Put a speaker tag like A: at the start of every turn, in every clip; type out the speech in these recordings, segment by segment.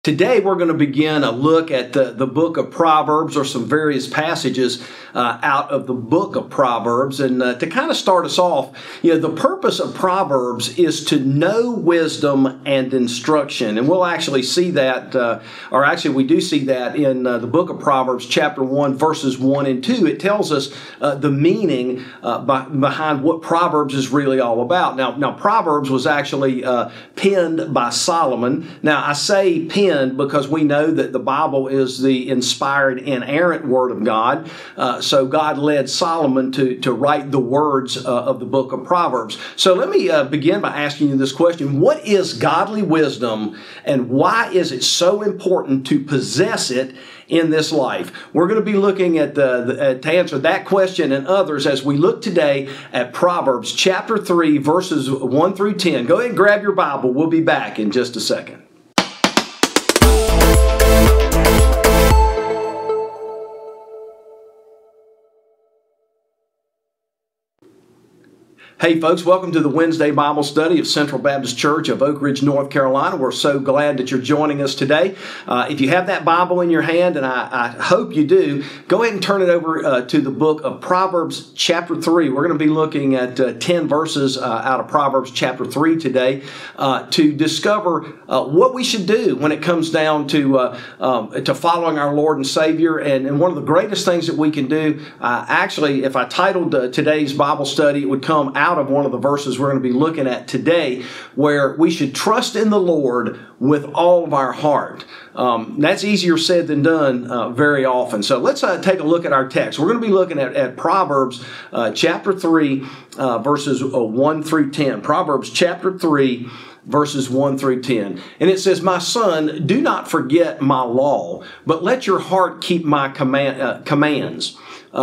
A: Today we're going to begin a look at the book of Proverbs, or some various passages out of the book of Proverbs. And to kind of start us off, the purpose of Proverbs is to know wisdom and instruction. And we'll actually see that, we do see that in the book of Proverbs, chapter 1, verses 1 and 2. It tells us the meaning behind what Proverbs is really all about. Now Proverbs was actually penned by Solomon. Now, I say penned because we know that the Bible is the inspired, inerrant Word of God. So God led Solomon to write the words of the book of Proverbs. So let me begin by asking you this question. What is godly wisdom, and why is it so important to possess it in this life? We're going to be looking at to answer that question and others as we look today at Proverbs chapter 3, verses 1 through 10. Go ahead and grab your Bible. We'll be back in just a second. Hey folks, welcome to the Wednesday Bible study of Central Baptist Church of Oak Ridge, North Carolina. We're so glad that you're joining us today. If you have that Bible in your hand, and I hope you do, go ahead and turn it over to the book of Proverbs chapter 3. We're going to be looking at 10 verses out of Proverbs chapter 3 today to discover what we should do when it comes down to following our Lord and Savior. And one of the greatest things that we can do, actually, if I titled today's Bible study, it would come out of one of the verses we're going to be looking at today, where we should trust in the Lord with all of our heart. That's easier said than done very often. So let's take a look at our text. We're going to be looking at Proverbs chapter 3, verses 1 through 10. Proverbs chapter 3, verses 1 through 10. And it says, "My son, do not forget my law, but let your heart keep my commands.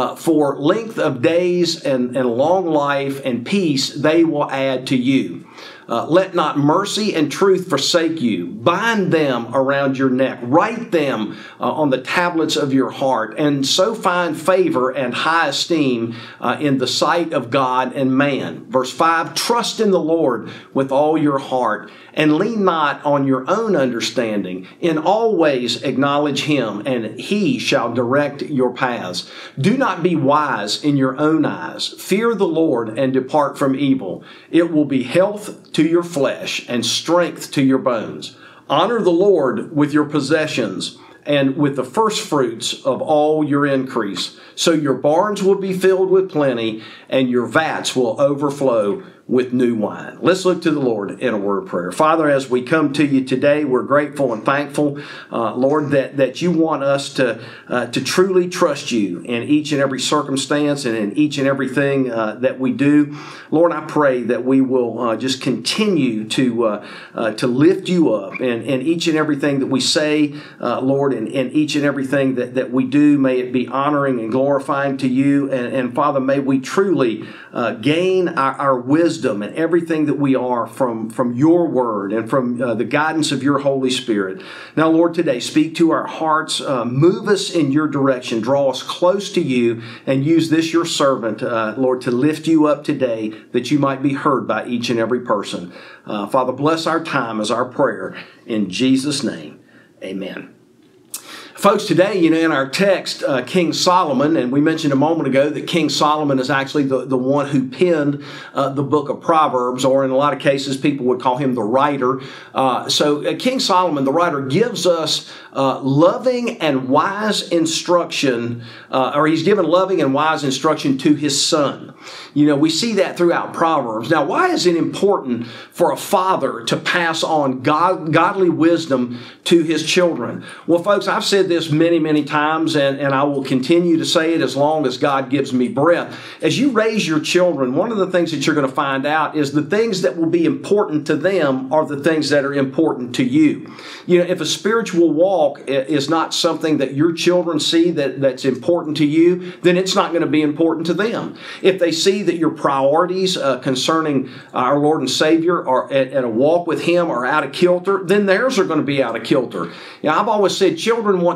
A: For length of days and long life and peace they will add to you. Let not mercy and truth forsake you. Bind them around your neck. Write them on the tablets of your heart, and so find favor and high esteem in the sight of God and man." Verse 5, "Trust in the Lord with all your heart, and lean not on your own understanding. In all ways acknowledge him, and he shall direct your paths. Do not be wise in your own eyes. Fear the Lord and depart from evil. It will be health to your flesh and strength to your bones. Honor the Lord with your possessions and with the first fruits of all your increase. So your barns will be filled with plenty, and your vats will overflow with new wine." Let's look to the Lord in a word of prayer. Father, as we come to you today, we're grateful and thankful, Lord, that you want us to truly trust you in each and every circumstance and in each and everything that we do. Lord, I pray that we will just continue to lift you up in each and everything that we say, Lord, and in each and everything that we do. May it be honoring and glorifying to you. And Father, may we truly gain our wisdom and everything that we are from your word and from the guidance of your Holy Spirit. Now, Lord, today, speak to our hearts. Move us in your direction. Draw us close to you, and use this, your servant, Lord, to lift you up today, that you might be heard by each and every person. Father, bless our time as our prayer. In Jesus' name, amen. Folks, today, in our text, King Solomon, and we mentioned a moment ago that King Solomon is actually the one who penned the book of Proverbs, or in a lot of cases, people would call him the writer. So King Solomon, the writer, gives us loving and wise instruction, or he's given loving and wise instruction to his son. We see that throughout Proverbs. Now, why is it important for a father to pass on godly wisdom to his children? Well, folks, I've said this many, many times, and I will continue to say it as long as God gives me breath. As you raise your children, one of the things that you're going to find out is the things that will be important to them are the things that are important to you. If a spiritual walk is not something that your children see that's important to you, then it's not going to be important to them. If they see that your priorities concerning our Lord and Savior are at a walk with Him are out of kilter, then theirs are going to be out of kilter. I've always said children want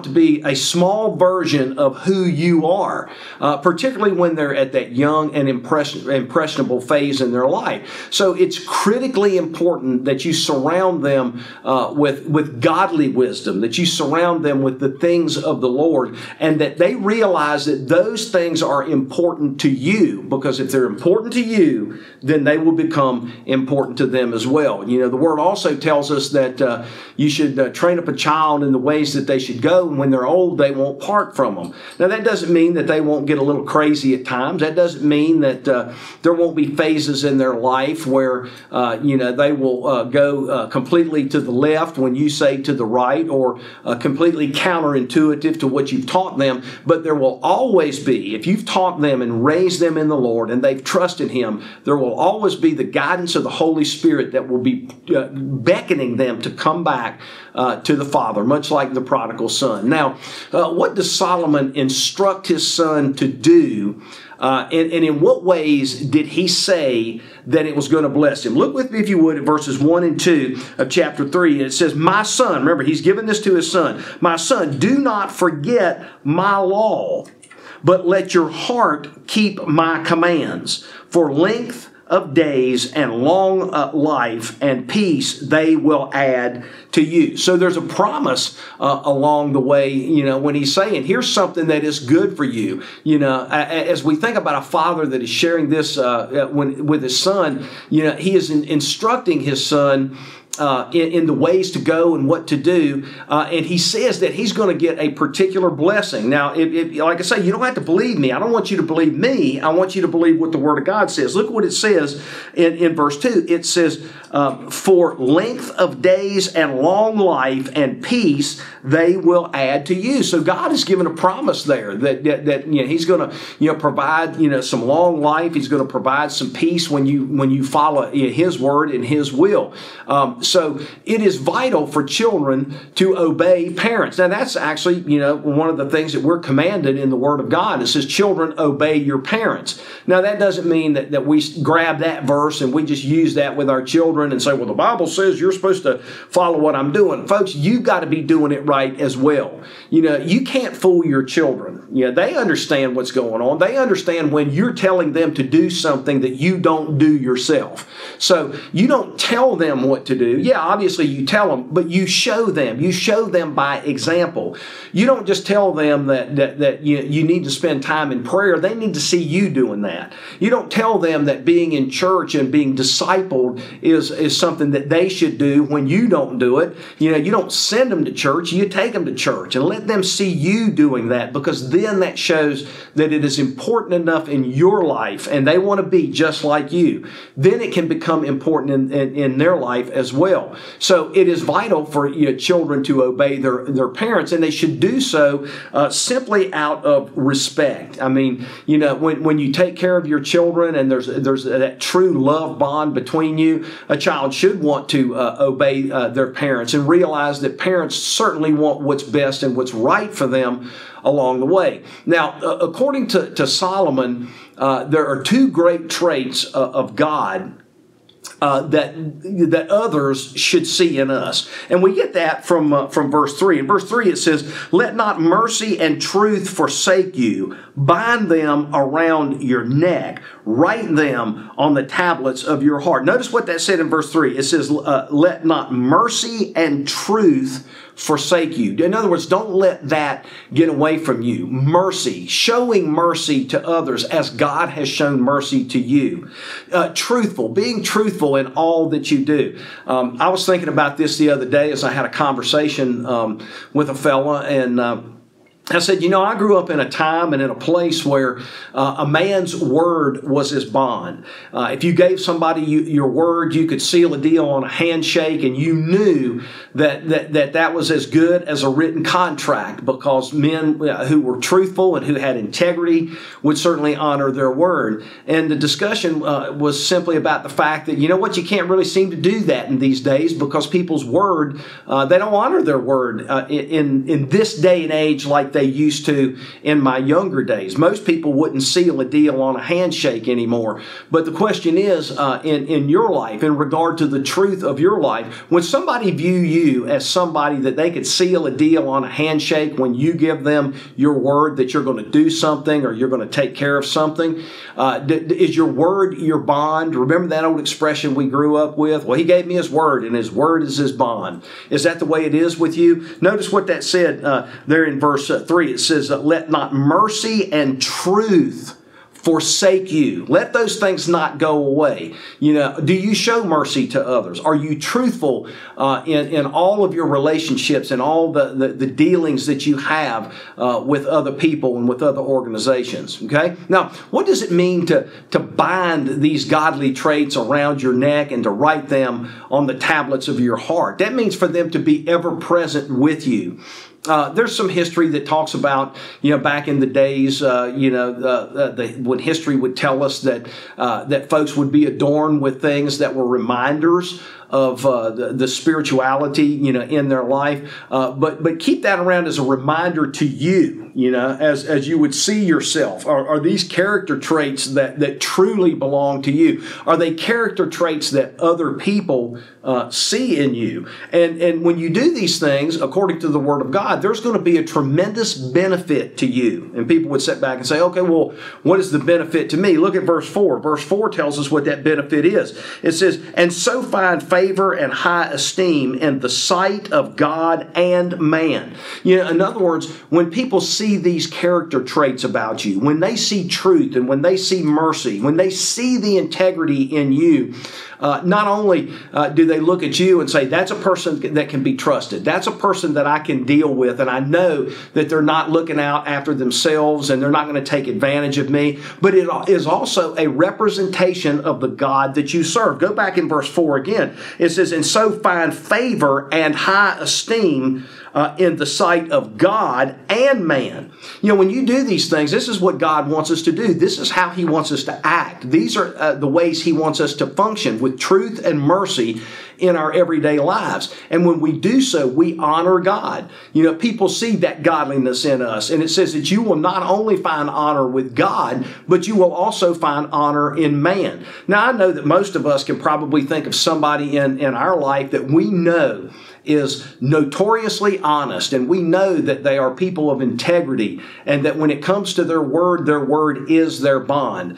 A: out to be a small version of who you are, particularly when they're at that young and impressionable phase in their life. So it's critically important that you surround them with godly wisdom, that you surround them with the things of the Lord, and that they realize that those things are important to you, because if they're important to you, then they will become important to them as well. You know, the Word also tells us that you should train up a child in the ways that they should go, and when they're old, they won't part from them. Now, that doesn't mean that they won't get a little crazy at times. That doesn't mean that there won't be phases in their life where, they will go completely to the left when you say to the right, or completely counterintuitive to what you've taught them. But there will always be, if you've taught them and raised them in the Lord and they've trusted Him, there will always be the guidance of the Holy Spirit that will be beckoning them to come back to the Father, much like the prodigal son. Now, what does Solomon instruct his son to do? And in what ways did he say that it was going to bless him? Look with me, if you would, at verses 1 and 2 of chapter 3. It says, "My son," remember, he's given this to his son, "My son, do not forget my law, but let your heart keep my commands. For length of days and long life and peace they will add to you." So there's a promise along the way, when he's saying, here's something that is good for you. As we think about a father that is sharing this with his son, he is instructing his son in the ways to go and what to do. And he says that he's going to get a particular blessing. Now, like I say, you don't have to believe me. I don't want you to believe me. I want you to believe what the Word of God says. Look what it says in verse 2. It says, "For length of days and long life and peace they will add to you." So God has given a promise there that He's going to provide some long life. He's going to provide some peace when you follow His Word and His will. So it is vital for children to obey parents. Now, that's actually, one of the things that we're commanded in the Word of God. It says, children, obey your parents. Now, that doesn't mean that we grab that verse and we just use that with our children and say, well, the Bible says you're supposed to follow what I'm doing. Folks, you've got to be doing it right as well. You can't fool your children. They understand what's going on. They understand when you're telling them to do something that you don't do yourself. So you don't tell them what to do. Yeah, obviously you tell them, but you show them. You show them by example. You don't just tell them that you need to spend time in prayer. They need to see you doing that. You don't tell them that being in church and being discipled is something that they should do when you don't do it. You don't send them to church. You take them to church and let them see you doing that, because then that shows that it is important enough in your life and they want to be just like you. Then it can become important in their life as well. So it is vital for children to obey their parents, and they should do so simply out of respect. I mean, when you take care of your children and there's that true love bond between you, a child should want to obey their parents and realize that parents certainly want what's best and what's right for them along the way. Now, according to Solomon, there are two great traits of God that others should see in us. And we get that from verse 3. In verse 3 it says, "Let not mercy and truth forsake you. Bind them around your neck. Write them on the tablets of your heart." Notice what that said in verse 3. It says, "Let not mercy and truth forsake you." In other words, don't let that get away from you. Mercy, showing mercy to others as God has shown mercy to you. Truthful, being truthful in all that you do. I was thinking about this the other day as I had a conversation with a fella, and I said, I grew up in a time and in a place where a man's word was his bond. If you gave somebody your word, you could seal a deal on a handshake, and you knew that was as good as a written contract, because men who were truthful and who had integrity would certainly honor their word. And the discussion was simply about the fact that, you can't really seem to do that in these days, because people's word, they don't honor their word in this day and age like they they used to in my younger days. Most people wouldn't seal a deal on a handshake anymore. But the question is, in your life, in regard to the truth of your life, when somebody view you as somebody that they could seal a deal on a handshake when you give them your word that you're going to do something or you're going to take care of something, is your word your bond? Remember that old expression we grew up with? Well, he gave me his word, and his word is his bond. Is that the way it is with you? Notice what that said there in verse 3. It says, let not mercy and truth forsake you. Let those things not go away. Do you show mercy to others? Are you truthful in all of your relationships and all the dealings that you have with other people and with other organizations? Okay? Now, what does it mean to bind these godly traits around your neck and to write them on the tablets of your heart? That means for them to be ever present with you. There's some history that talks about, back in the days, when history would tell us that folks would be adorned with things that were reminders of the spirituality, in their life. But keep that around as a reminder to you, as you would see yourself. Are these character traits that truly belong to you? Are they character traits that other people see in you? And when you do these things, according to the Word of God, there's going to be a tremendous benefit to you. And people would sit back and say, okay, well, what is the benefit to me? Look at verse 4. Verse 4 tells us what that benefit is. It says, and so find favor and high esteem in the sight of God and man. In other words, when people see these character traits about you, when they see truth and when they see mercy, when they see the integrity in you, not only do they look at you and say, that's a person that can be trusted. That's a person that I can deal with, and I know that they're not looking out after themselves and they're not going to take advantage of me, but it is also a representation of the God that you serve. Go back in verse 4 again. It says, and so find favor and high esteem in the sight of God and man. When you do these things, this is what God wants us to do. This is how He wants us to act. These are the ways He wants us to function with truth and mercy in our everyday lives. And when we do so, we honor God. People see that godliness in us. And it says that you will not only find honor with God, but you will also find honor in man. Now, I know that most of us can probably think of somebody in our life that we know is notoriously honest, and we know that they are people of integrity, and that when it comes to their word is their bond.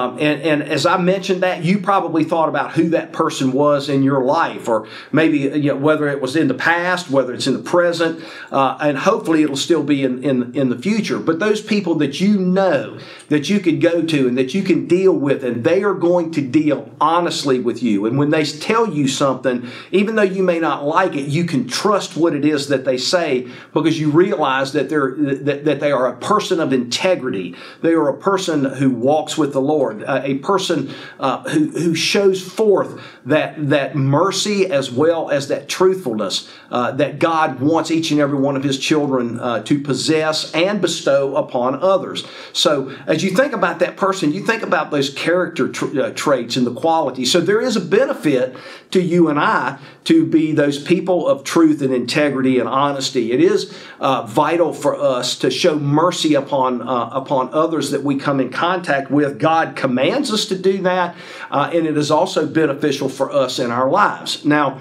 A: And as I mentioned that, you probably thought about who that person was in your life, or maybe whether it was in the past, whether it's in the present, and hopefully it'll still be in the future. But those people that you know that you can go to and that you can deal with, and they are going to deal honestly with you. And when they tell you something, even though you may not like it, you can trust what it is that they say, because you realize that they are a person of integrity. They are a person who walks with the Lord, a person who shows forth that mercy as well as that truthfulness that God wants each and every one of His children to possess and bestow upon others. So as you think about that person, you think about those character traits and the qualities. So there is a benefit to you and I to be those people of truth and integrity and honesty. It is vital for us to show mercy upon others that we come in contact with. God commands us to do that, and it is also beneficial for us in our lives. Now,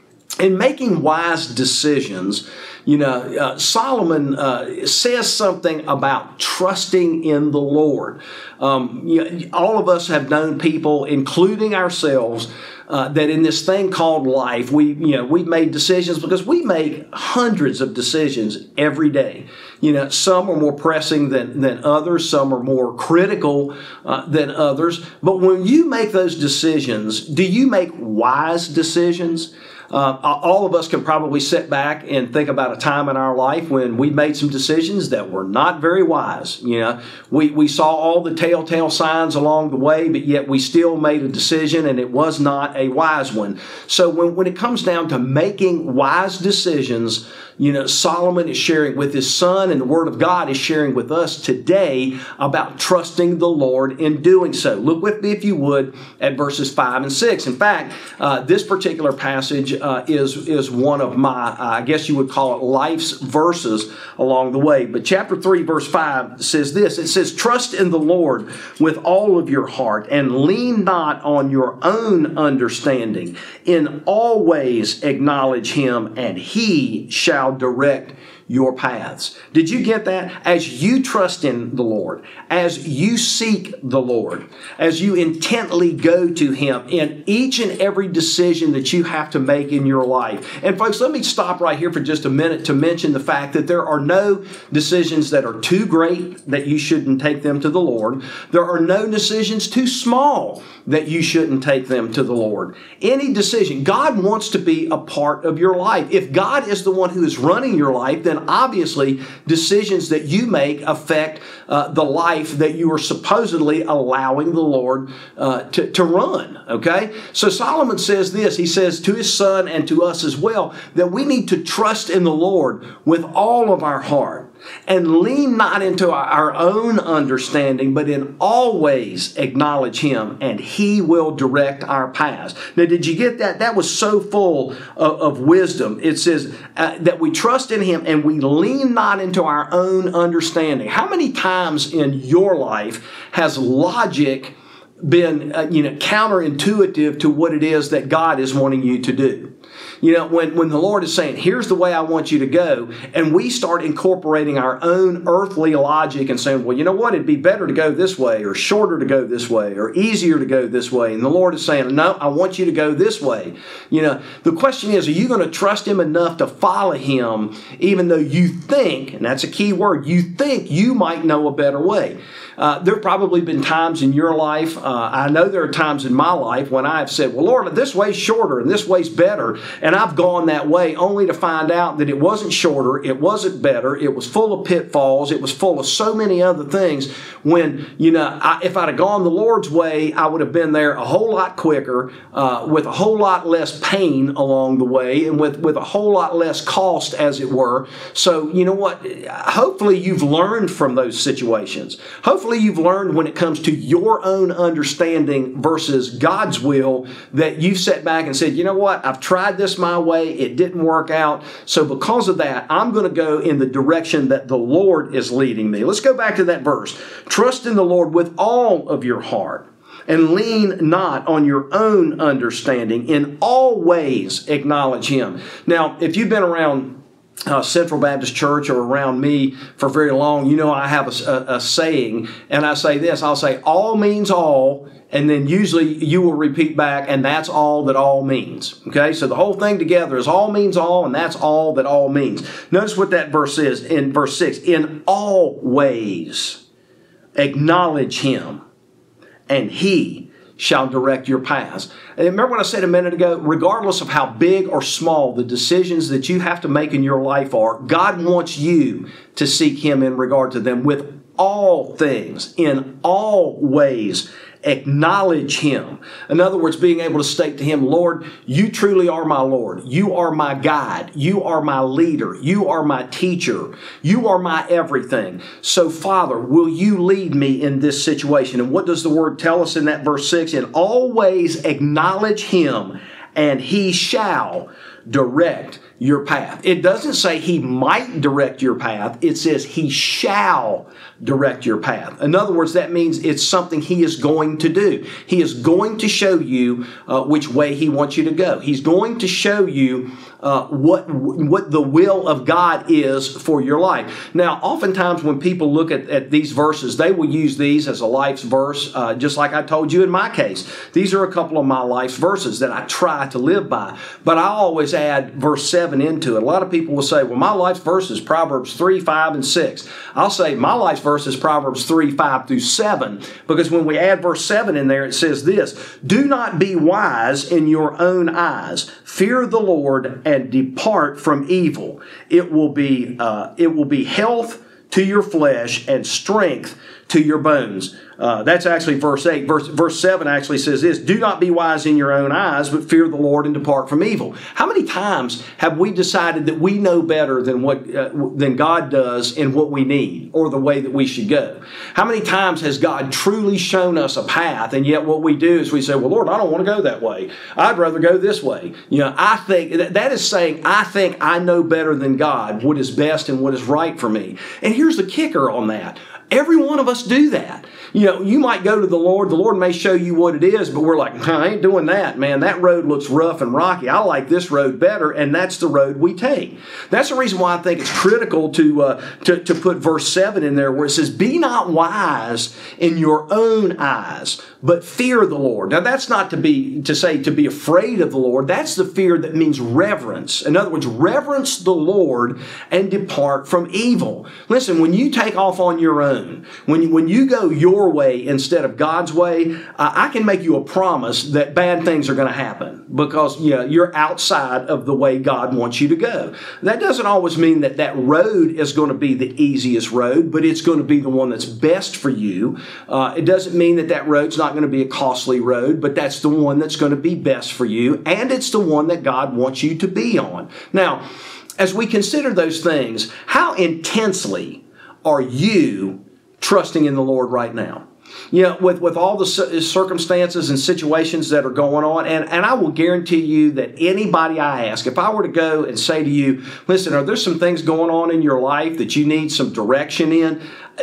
A: in making wise decisions, Solomon says something about trusting in the Lord. All of us have known people, including ourselves, that in this thing called life, we've made decisions, because we make hundreds of decisions every day. Some are more pressing than others. Some are more critical than others. But when you make those decisions, do you make wise decisions? All of us can probably sit back and think about a time in our life when we made some decisions that were not very wise. We saw all the telltale signs along the way, but yet we still made a decision, and it was not a wise one. So when it comes down to making wise decisions, Solomon is sharing with his son, and the Word of God is sharing with us today about trusting the Lord in doing so. Look with me, if you would, at verses 5 and 6. In fact, this particular passage is one of my, I guess you would call it, life's verses along the way. But chapter 3, verse 5 says this. It says, "Trust in the Lord with all of your heart, and lean not on your own understanding. In all ways acknowledge Him, and He shall direct your paths." Did you get that? As you trust in the Lord, as you seek the Lord, as you intently go to Him in each and every decision that you have to make in your life. And folks, let me stop right here for just a minute to mention the fact that there are no decisions that are too great that you shouldn't take them to the Lord. There are no decisions too small that you shouldn't take them to the Lord. Any decision, God wants to be a part of your life. If God is the one who is running your life, then obviously decisions that you make affect the life that you are supposedly allowing the Lord to run. Okay? So Solomon says this. He says to his son and to us as well that we need to trust in the Lord with all of our heart and lean not into our own understanding, but in all ways acknowledge Him, and He will direct our paths. Now, did you get that? That was so full of wisdom. It says that we trust in Him and we lean not into our own understanding. How many times in your life has logic been counterintuitive to what it is that God is wanting you to do? When the Lord is saying, here's the way I want you to go, and we start incorporating our own earthly logic and saying, well, you know what, it'd be better to go this way, or shorter to go this way, or easier to go this way. And the Lord is saying, no, I want you to go this way. The question is, are you going to trust Him enough to follow Him, even though you think, and that's a key word, you think you might know a better way? There have probably been times in your life, I know there are times in my life when I've said, well, Lord, this way's shorter and this way's better. And I've gone that way only to find out that it wasn't shorter, it wasn't better, it was full of pitfalls, it was full of so many other things when, if I'd have gone the Lord's way, I would have been there a whole lot quicker, with a whole lot less pain along the way, and with a whole lot less cost, as it were. So, you know what? Hopefully you've learned from those situations. Hopefully you've learned when it comes to your own understanding versus God's will that you've sat back and said, you know what? I've tried this my way. It didn't work out. So because of that, I'm going to go in the direction that the Lord is leading me. Let's go back to that verse. Trust in the Lord with all of your heart, and lean not on your own understanding. In all ways acknowledge Him. Now, if you've been around Central Baptist Church or around me for very long, I have a saying, and I say this. I'll say, all means all, and then usually you will repeat back, and that's all that all means. Okay, so the whole thing together is all means all, and that's all that all means. Notice what that verse is in verse 6. In all ways acknowledge Him, and He shall direct your paths. And remember what I said a minute ago? Regardless of how big or small the decisions that you have to make in your life are, God wants you to seek Him in regard to them with all things, in all ways. Acknowledge Him. In other words, being able to state to Him, Lord, you truly are my Lord. You are my guide. You are my leader. You are my teacher. You are my everything. So, Father, will you lead me in this situation? And what does the Word tell us in that verse 6? In all ways acknowledge Him, and He shall direct your path. It doesn't say He might direct your path. It says He shall direct your path. In other words, that means it's something He is going to do. He is going to show you which way He wants you to go. He's going to show you what the will of God is for your life. Now, oftentimes when people look at these verses, they will use these as a life's verse, just like I told you in my case. These are a couple of my life's verses that I try to live by. But I always add verse 7 into it. A lot of people will say, well, my life's verse is Proverbs 3, 5, and 6. I'll say my life's verse is Proverbs 3, 5 through 7, because when we add verse 7 in there, it says this: do not be wise in your own eyes. Fear the Lord and depart from evil. It will be health to your flesh and strength to your bones. That's actually verse 8. Verse 7 actually says this, do not be wise in your own eyes, but fear the Lord and depart from evil. How many times have we decided that we know better than God does in what we need or the way that we should go? How many times has God truly shown us a path, and yet what we do is we say, well, Lord, I don't want to go that way. I'd rather go this way. I think that is saying I think I know better than God what is best and what is right for me. And here's the kicker on that. Every one of us do that. You might go to the Lord may show you what it is, but we're like, I ain't doing that, man. That road looks rough and rocky. I like this road better, and that's the road we take. That's the reason why I think it's critical to put verse 7 in there where it says, be not wise in your own eyes, but fear the Lord. Now, that's not to be afraid of the Lord. That's the fear that means reverence. In other words, reverence the Lord and depart from evil. Listen, when you take off on your own, when you go your way instead of God's way, I can make you a promise that bad things are going to happen because you're outside of the way God wants you to go. That doesn't always mean that road is going to be the easiest road, but it's going to be the one that's best for you. It doesn't mean that road's not going to be a costly road, but that's the one that's going to be best for you, and it's the one that God wants you to be on. Now, as we consider those things, how intensely are you trusting in the Lord right now? With all the circumstances and situations that are going on, and I will guarantee you that anybody I ask, if I were to go and say to you, listen, are there some things going on in your life that you need some direction in?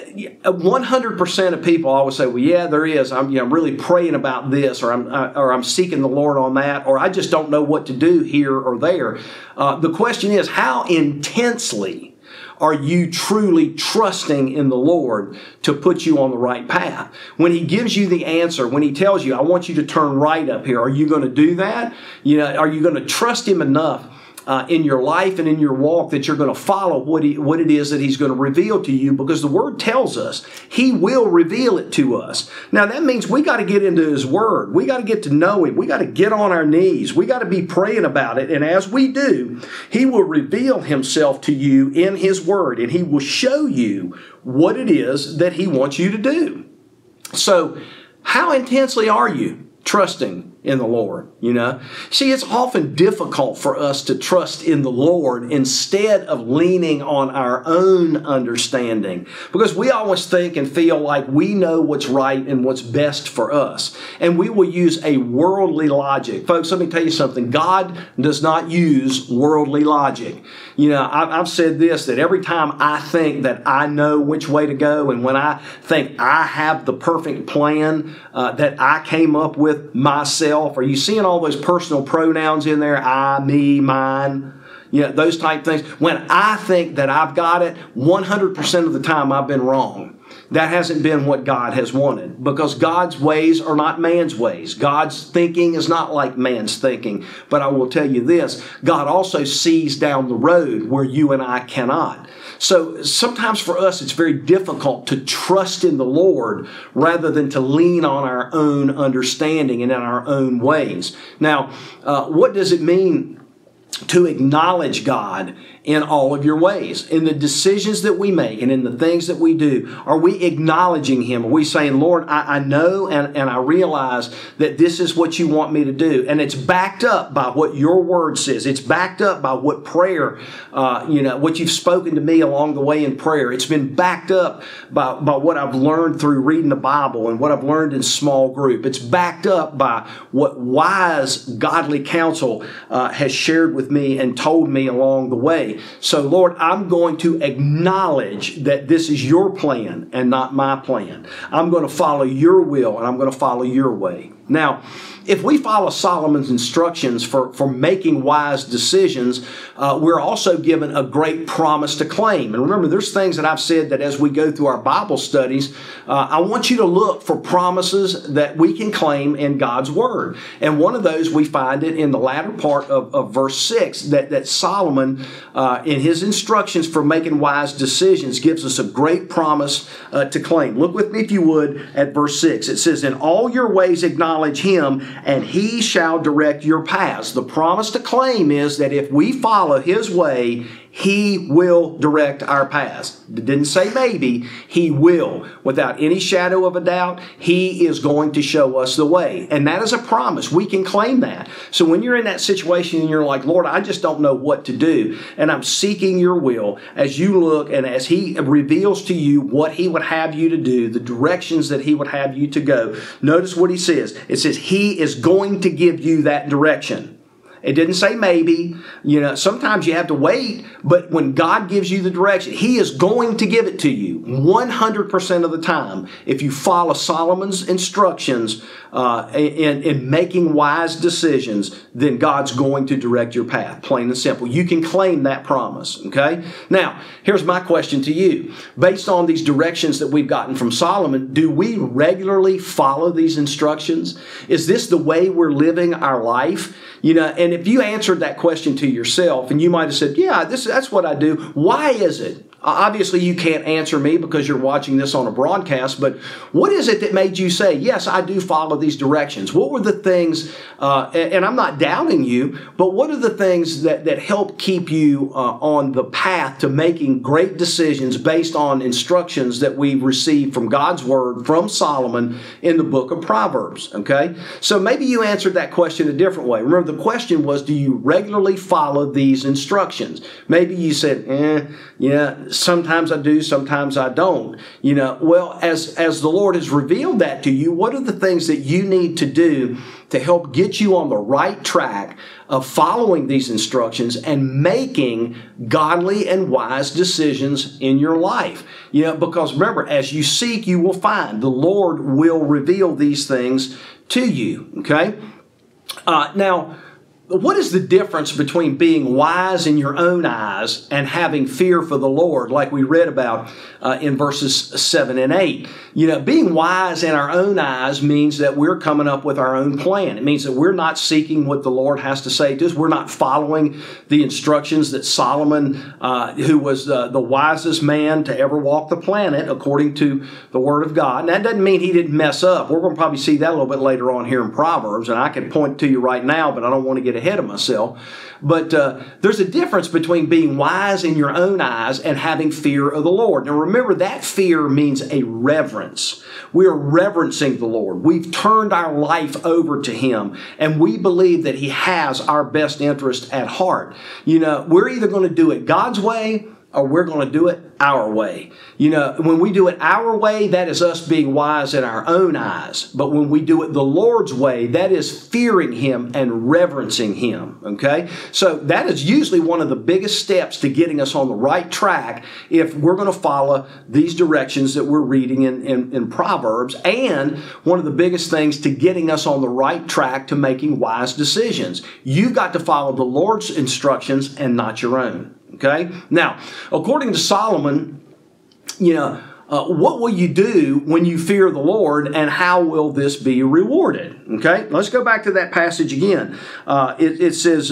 A: 100% of people always say, well, yeah, there is. I'm really praying about this, or I'm seeking the Lord on that, or I just don't know what to do here or there. The question is, how intensely are you truly trusting in the Lord to put you on the right path? When He gives you the answer, when He tells you, I want you to turn right up here, are you going to do that? Are you going to trust Him enough in your life and in your walk that you're going to follow what it is that He's going to reveal to you? Because the Word tells us He will reveal it to us. Now that means we got to get into His Word. We got to get to know Him. We got to get on our knees. We got to be praying about it. And as we do, He will reveal Himself to you in His Word, and He will show you what it is that He wants you to do. So how intensely are you trusting in the Lord? See, it's often difficult for us to trust in the Lord instead of leaning on our own understanding, because we always think and feel like we know what's right and what's best for us, and we will use a worldly logic. Folks, let me tell you something. God does not use worldly logic. I've said this, that every time I think that I know which way to go, and when I think I have the perfect plan that I came up with myself, are you seeing all those personal pronouns in there? I, me, mine, those type things. When I think that I've got it, 100% of the time I've been wrong. That hasn't been what God has wanted, because God's ways are not man's ways. God's thinking is not like man's thinking. But I will tell you this, God also sees down the road where you and I cannot. So sometimes for us it's very difficult to trust in the Lord rather than to lean on our own understanding and in our own ways. Now, what does it mean to acknowledge God in all of your ways? In the decisions that we make and in the things that we do, are we acknowledging Him? Are we saying, Lord, I know and I realize that this is what you want me to do, and it's backed up by what your word says. It's backed up by what prayer, what you've spoken to me along the way in prayer. It's been backed up by what I've learned through reading the Bible and what I've learned in small group. It's backed up by what wise, godly counsel has shared with me and told me along the way. So, Lord, I'm going to acknowledge that this is your plan and not my plan. I'm going to follow your will, and I'm going to follow your way. Now, if we follow Solomon's instructions for making wise decisions, we're also given a great promise to claim. And remember, there's things that I've said that as we go through our Bible studies, I want you to look for promises that we can claim in God's Word. And one of those, we find it in the latter part of verse 6, that Solomon, in his instructions for making wise decisions, gives us a great promise to claim. Look with me, if you would, at verse 6. It says, in all your ways acknowledge Him, and He shall direct your paths. The promise to claim is that if we follow His way, He will direct our paths. It didn't say maybe. He will. Without any shadow of a doubt, He is going to show us the way. And that is a promise. We can claim that. So when you're in that situation and you're like, Lord, I just don't know what to do, and I'm seeking your will, as you look and as He reveals to you what He would have you to do, the directions that He would have you to go, notice what He says. It says He is going to give you that direction. It didn't say maybe. Sometimes you have to wait, but when God gives you the direction, He is going to give it to you 100% of the time. If you follow Solomon's instructions in making wise decisions, then God's going to direct your path, plain and simple. You can claim that promise, okay? Now, here's my question to you. Based on these directions that we've gotten from Solomon, do we regularly follow these instructions? Is this the way we're living our life? And if you answered that question to yourself, and you might have said, yeah, that's what I do. Why is it? Obviously, you can't answer me because you're watching this on a broadcast, but what is it that made you say, yes, I do follow these directions? What were the things, and I'm not doubting you, but what are the things that help keep you on the path to making great decisions based on instructions that we received from God's Word, from Solomon in the book of Proverbs, okay? So maybe you answered that question a different way. Remember, the question was, do you regularly follow these instructions? Maybe you said, sometimes I do, sometimes I don't. Well, as the Lord has revealed that to you, what are the things that you need to do to help get you on the right track of following these instructions and making godly and wise decisions in your life? Because remember, as you seek, you will find. The Lord will reveal these things to you, okay? Now, what is the difference between being wise in your own eyes and having fear for the Lord, like we read about in verses 7 and 8? Being wise in our own eyes means that we're coming up with our own plan. It means that we're not seeking what the Lord has to say to us. We're not following the instructions that Solomon, who was the wisest man to ever walk the planet, according to the Word of God. And that doesn't mean he didn't mess up. We're going to probably see that a little bit later on here in Proverbs, and I can point to you right now, but I don't want to get ahead of myself. But there's a difference between being wise in your own eyes and having fear of the Lord. Now remember, that fear means a reverence. We are reverencing the Lord. We've turned our life over to Him, and we believe that He has our best interest at heart. We're either going to do it God's way or we're going to do it our way. When we do it our way, that is us being wise in our own eyes. But when we do it the Lord's way, that is fearing Him and reverencing Him, okay? So that is usually one of the biggest steps to getting us on the right track if we're going to follow these directions that we're reading in Proverbs, and one of the biggest things to getting us on the right track to making wise decisions. You've got to follow the Lord's instructions and not your own. Okay? Now, according to Solomon, what will you do when you fear the Lord, and how will this be rewarded? Okay? Let's go back to that passage again. It says,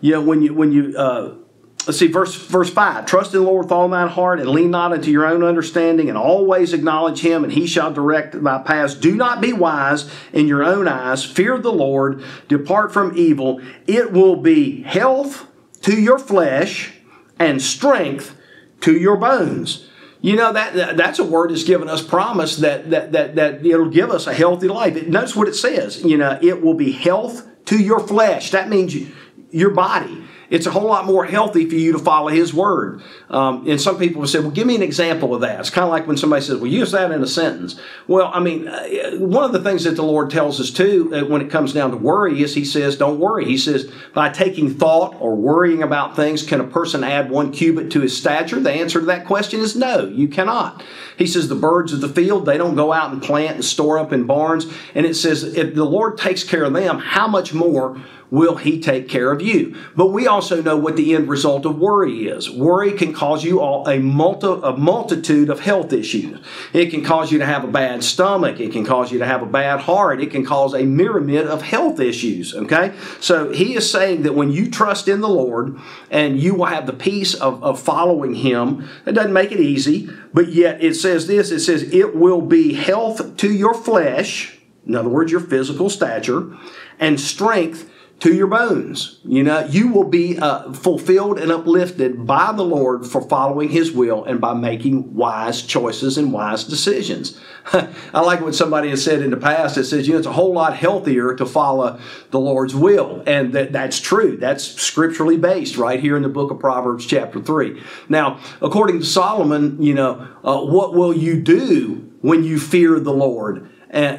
A: let's see, verse 5. Trust in the Lord with all thine heart, and lean not unto your own understanding, and always acknowledge Him, and He shall direct thy paths. Do not be wise in your own eyes. Fear the Lord. Depart from evil. It will be health to your flesh and strength to your bones. That's a word that's given us promise that it'll give us a healthy life. Notice what it says. It will be health to your flesh. That means your body. It's a whole lot more healthy for you to follow His Word. And some people will say, well, give me an example of that. It's kind of like when somebody says, well, use that in a sentence. Well, one of the things that the Lord tells us too, when it comes down to worry, is He says, don't worry. He says, by taking thought or worrying about things, can a person add 1 cubit to his stature? The answer to that question is no, you cannot. He says, the birds of the field, they don't go out and plant and store up in barns. And it says, if the Lord takes care of them, how much more will He take care of you? But we also know what the end result of worry is. Worry can cause you a multitude of health issues. It can cause you to have a bad stomach. It can cause you to have a bad heart. It can cause a myriad of health issues, okay? So He is saying that when you trust in the Lord and you will have the peace of following Him, it doesn't make it easy, but yet it says this, it says, it will be health to your flesh, in other words, your physical stature, and strength to your bones. You will be fulfilled and uplifted by the Lord for following His will and by making wise choices and wise decisions. I like what somebody has said in the past. It says, it's a whole lot healthier to follow the Lord's will. And that's true. That's scripturally based right here in the book of Proverbs chapter 3. Now, according to Solomon, what will you do when you fear the Lord?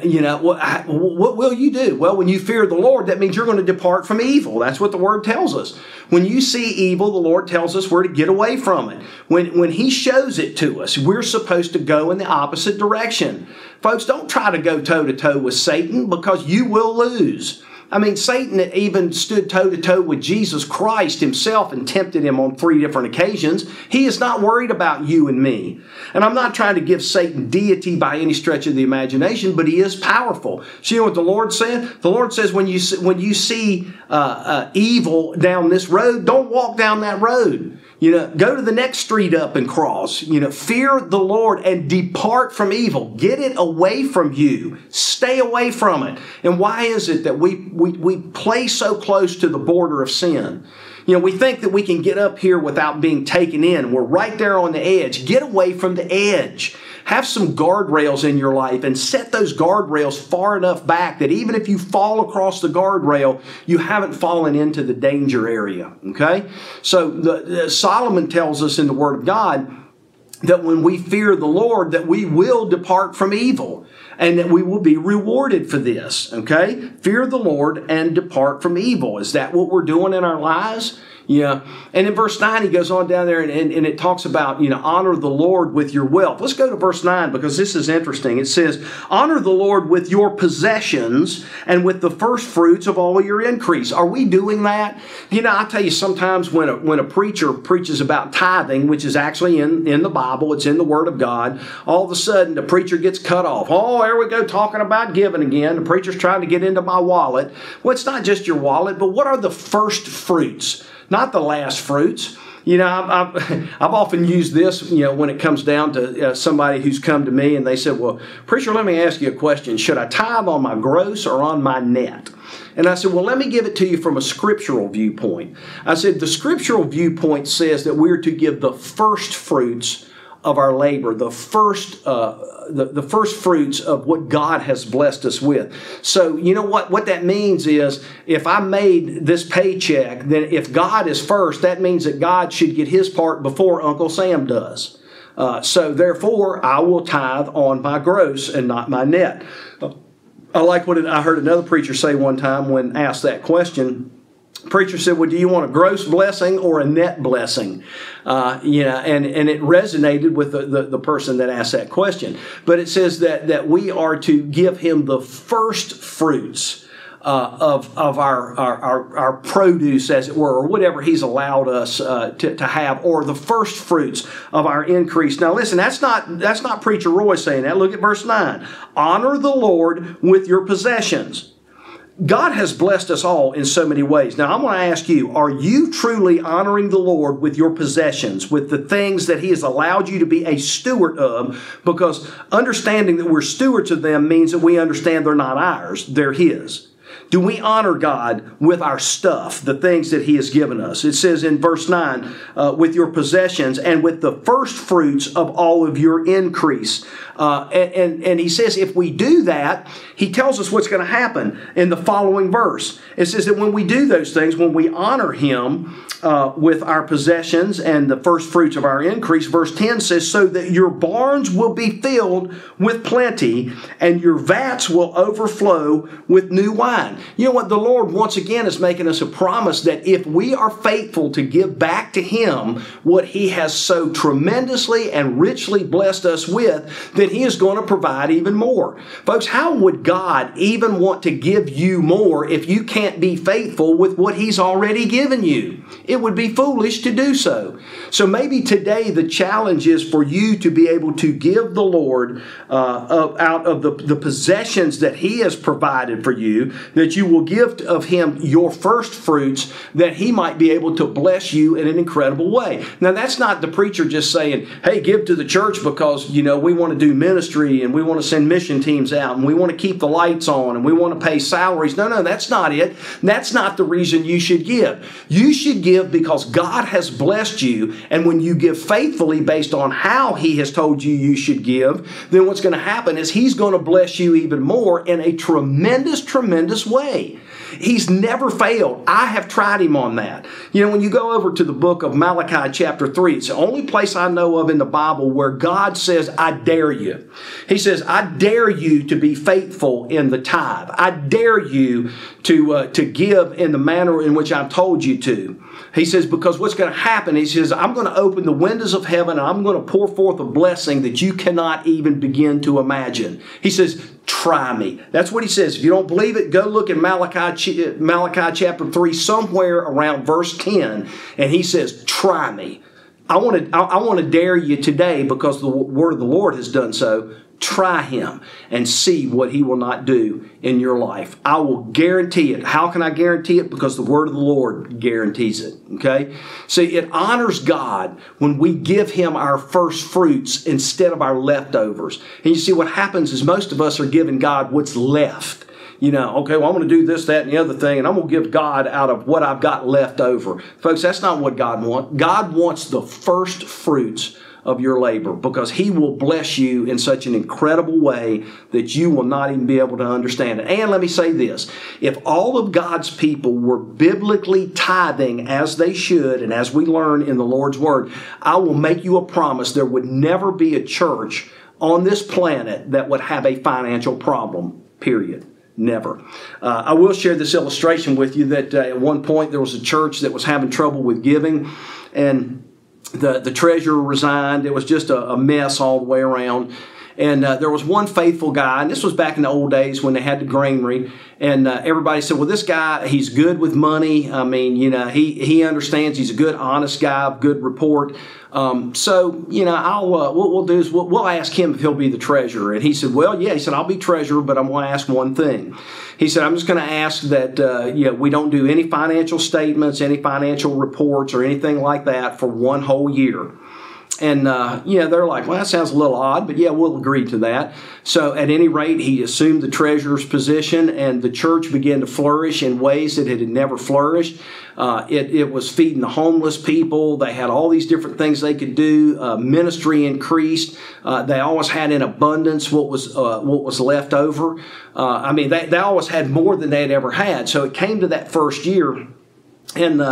A: What will you do? Well, when you fear the Lord, that means you're going to depart from evil. That's what the Word tells us. When you see evil, the Lord tells us where to get away from it. When He shows it to us, we're supposed to go in the opposite direction. Folks, don't try to go toe-to-toe with Satan, because you will lose. I mean, Satan even stood toe-to-toe with Jesus Christ Himself and tempted Him on 3 different occasions. He is not worried about you and me. And I'm not trying to give Satan deity by any stretch of the imagination, but he is powerful. So you know what the Lord said? The Lord says when you see evil down this road, don't walk down that road. Go to the next street up and cross. Fear the Lord and depart from evil. Get it away from you. Stay away from it. And why is it that we play so close to the border of sin? We think that we can get up here without being taken in. We're right there on the edge. Get away from the edge. Have some guardrails in your life and set those guardrails far enough back that even if you fall across the guardrail, you haven't fallen into the danger area. Okay? So Solomon tells us in the Word of God that when we fear the Lord, that we will depart from evil and that we will be rewarded for this. Okay? Fear the Lord and depart from evil. Is that what we're doing in our lives? Yeah. And in verse 9, he goes on down there and it talks about, honor the Lord with your wealth. Let's go to verse 9 because this is interesting. It says, honor the Lord with your possessions and with the first fruits of all your increase. Are we doing that? I tell you, sometimes when a preacher preaches about tithing, which is actually in the Bible, it's in the Word of God, all of a sudden the preacher gets cut off. Oh, there we go, talking about giving again. The preacher's trying to get into my wallet. Well, it's not just your wallet, but what are the first fruits? Not the last fruits. I've often used this, when it comes down to somebody who's come to me and they said, well, preacher, let me ask you a question. Should I tithe on my gross or on my net? And I said, well, let me give it to you from a scriptural viewpoint. I said, the scriptural viewpoint says that we're to give the first fruits of our labor, the first fruits of what God has blessed us with. So you know what that means is if I made this paycheck, then if God is first, that means that God should get His part before Uncle Sam does. So therefore, I will tithe on my gross and not my net. I like what I heard another preacher say one time when asked that question. Preacher said, well, do you want a gross blessing or a net blessing? And it resonated with the person that asked that question. But it says that we are to give Him the first fruits of our produce, as it were, or whatever He's allowed us to have, or the first fruits of our increase. Now listen, that's not Preacher Roy saying that. Look at verse 9. Honor the Lord with your possessions. God has blessed us all in so many ways. Now, I'm going to ask you, are you truly honoring the Lord with your possessions, with the things that He has allowed you to be a steward of? Because understanding that we're stewards of them means that we understand they're not ours, they're His. Do we honor God with our stuff, the things that He has given us? It says in verse 9, with your possessions and with the first fruits of all of your increase. And he says if we do that, he tells us what's going to happen in the following verse. It says that when we do those things, when we honor Him with our possessions and the first fruits of our increase, verse 10 says, so that your barns will be filled with plenty and your vats will overflow with new wine. You know what? The Lord once again is making us a promise that if we are faithful to give back to Him what He has so tremendously and richly blessed us with, that He is going to provide even more. Folks, how would God even want to give you more if you can't be faithful with what He's already given you? It would be foolish to do so. So maybe today the challenge is for you to be able to give the Lord out of the possessions that He has provided for you, that that you will give of him your first fruits, that he might be able to bless you in an incredible way. Now, that's not the preacher just saying, hey, give to the church because, we want to do ministry and we want to send mission teams out and we want to keep the lights on and we want to pay salaries. No, that's not it. That's not the reason you should give. You should give because God has blessed you, and when you give faithfully based on how he has told you should give, then what's going to happen is he's going to bless you even more in a tremendous, tremendous way. He's never failed. I have tried him on that. When you go over to the book of Malachi chapter 3, it's the only place I know of in the Bible where God says, I dare you. He says, I dare you to be faithful in the tithe. I dare you to give in the manner in which I've told you to. He says, because what's going to happen, he says, I'm going to open the windows of heaven and I'm going to pour forth a blessing that you cannot even begin to imagine. He says, try me. That's what he says. If you don't believe it, go look at Malachi chapter 3, somewhere around verse 10. And he says, try me. I want to dare you today because the word of the Lord has done so. Try him and see what he will not do in your life. I will guarantee it. How can I guarantee it? Because the word of the Lord guarantees it. Okay? See, it honors God when we give him our first fruits instead of our leftovers. And you see, what happens is most of us are giving God what's left. Okay, well, I'm going to do this, that, and the other thing, and I'm going to give God out of what I've got left over. Folks, that's not what God wants. God wants the first fruits of your labor, because he will bless you in such an incredible way that you will not even be able to understand it. And let me say this, if all of God's people were biblically tithing as they should, and as we learn in the Lord's Word, I will make you a promise there would never be a church on this planet that would have a financial problem, period. Never. I will share this illustration with you that at one point there was a church that was having trouble with giving, and the treasurer resigned. It was just a mess all the way around. And there was one faithful guy, and this was back in the old days when they had the granary, and everybody said, well, this guy, he's good with money. I mean, he understands. He's a good, honest guy, good report. So what we'll do is we'll ask him if he'll be the treasurer. And he said, well, yeah. He said, I'll be treasurer, but I'm going to ask one thing. He said, I'm just going to ask that we don't do any financial statements, any financial reports, or anything like that for one whole year. And, they're like, well, that sounds a little odd, but yeah, we'll agree to that. So at any rate, he assumed the treasurer's position, and the church began to flourish in ways that it had never flourished. It was feeding the homeless people. They had all these different things they could do. Ministry increased. They always had in abundance what was left over. They always had more than they had ever had. So it came to that first year, and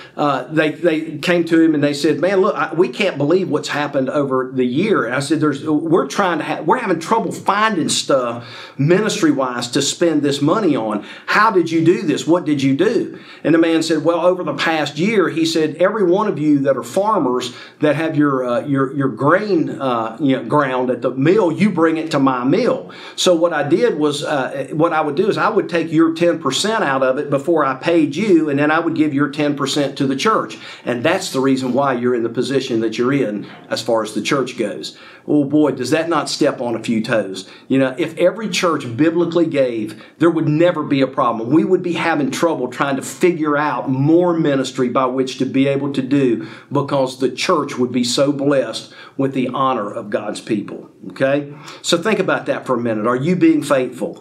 A: they came to him and they said, man, look, we can't believe what's happened over the year. And I said, we're having trouble finding stuff ministry-wise to spend this money on. How did you do this? What did you do? And the man said, well, over the past year, he said, every one of you that are farmers that have your grain ground at the mill, you bring it to my mill. So what I did was, what I would do is I would take your 10% out of it before I paid you, and then I would give your 10% to the church. And that's the reason why you're in the position that you're in as far as the church goes. Oh boy, does that not step on a few toes? If every church biblically gave, there would never be a problem. We would be having trouble trying to figure out more ministry by which to be able to do, because the church would be so blessed with the honor of God's people. Okay? So think about that for a minute. Are you being faithful?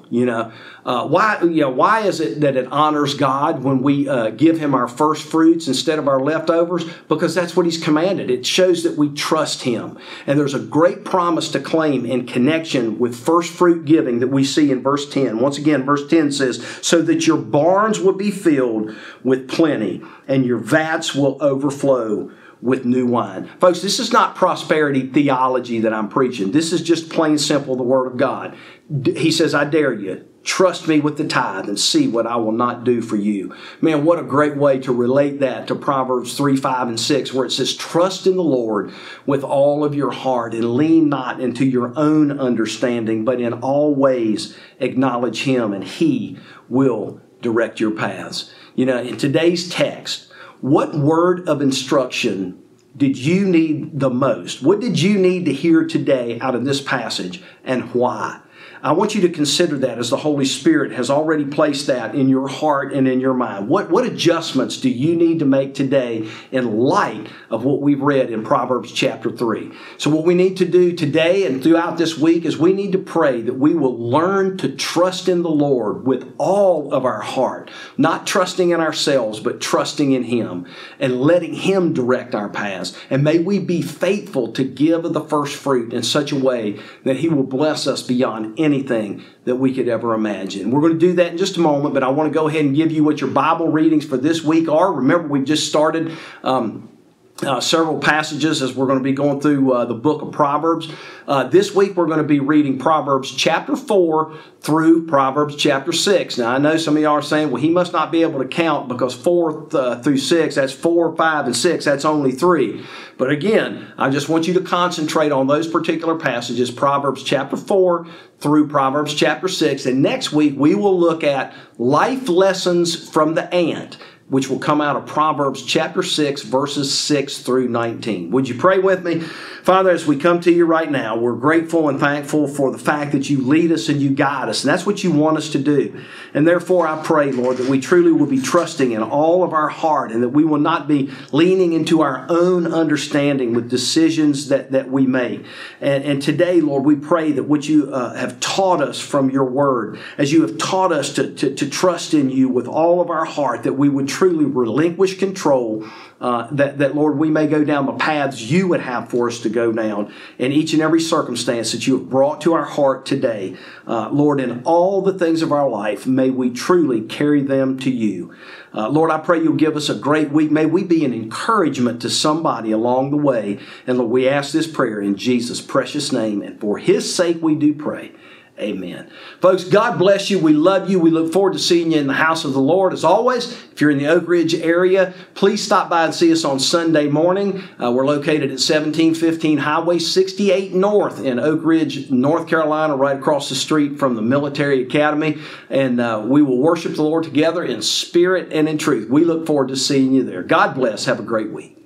A: Why is it that it honors God when we give him our first fruits instead of our leftovers? Because that's what he's commanded. It shows that we trust him. And there's a great promise to claim in connection with first fruit giving that we see in verse 10. Once again, verse 10 says, so that your barns will be filled with plenty and your vats will overflow with new wine. Folks, this is not prosperity theology that I'm preaching. This is just plain simple the Word of God. He says, I dare you. Trust me with the tithe and see what I will not do for you. Man, what a great way to relate that to Proverbs 3, 5, and 6, where it says, trust in the Lord with all of your heart and lean not into your own understanding, but in all ways acknowledge him and he will direct your paths. In today's text, what word of instruction did you need the most? What did you need to hear today out of this passage, and why? I want you to consider that as the Holy Spirit has already placed that in your heart and in your mind. What adjustments do you need to make today in light of what we've read in Proverbs chapter 3? So what we need to do today and throughout this week is we need to pray that we will learn to trust in the Lord with all of our heart, not trusting in ourselves, but trusting in Him and letting Him direct our paths. And may we be faithful to give of the first fruit in such a way that He will bless us beyond anything that we could ever imagine. We're going to do that in just a moment, but I want to go ahead and give you what your Bible readings for this week are. Remember, we've just started several passages as we're going to be going through the book of Proverbs. This week we're going to be reading Proverbs chapter 4 through Proverbs chapter 6. Now I know some of y'all are saying, well, he must not be able to count because 4 through 6, that's 4, 5, and 6, that's only 3. But again, I just want you to concentrate on those particular passages, Proverbs chapter 4 through Proverbs chapter 6. And next week we will look at life lessons from the ant, which will come out of Proverbs chapter 6, verses 6 through 19. Would you pray with me? Father, as we come to you right now, we're grateful and thankful for the fact that you lead us and you guide us, and that's what you want us to do. And therefore, I pray, Lord, that we truly will be trusting in all of our heart and that we will not be leaning into our own understanding with decisions that we make. And today, Lord, we pray that what you have taught us from your word, as you have taught us to trust in you with all of our heart, that we would truly relinquish control, that, Lord, we may go down the paths you would have for us to go down in each and every circumstance that you have brought to our heart today. Lord, in all the things of our life, may we truly carry them to you. Lord, I pray you'll give us a great week. May we be an encouragement to somebody along the way. And Lord, we ask this prayer in Jesus' precious name, and for His sake we do pray. Amen. Folks, God bless you. We love you. We look forward to seeing you in the house of the Lord. As always, if you're in the Oak Ridge area, please stop by and see us on Sunday morning. We're located at 1715 Highway 68 North in Oak Ridge, North Carolina, right across the street from the Military Academy. And we will worship the Lord together in spirit and in truth. We look forward to seeing you there. God bless. Have a great week.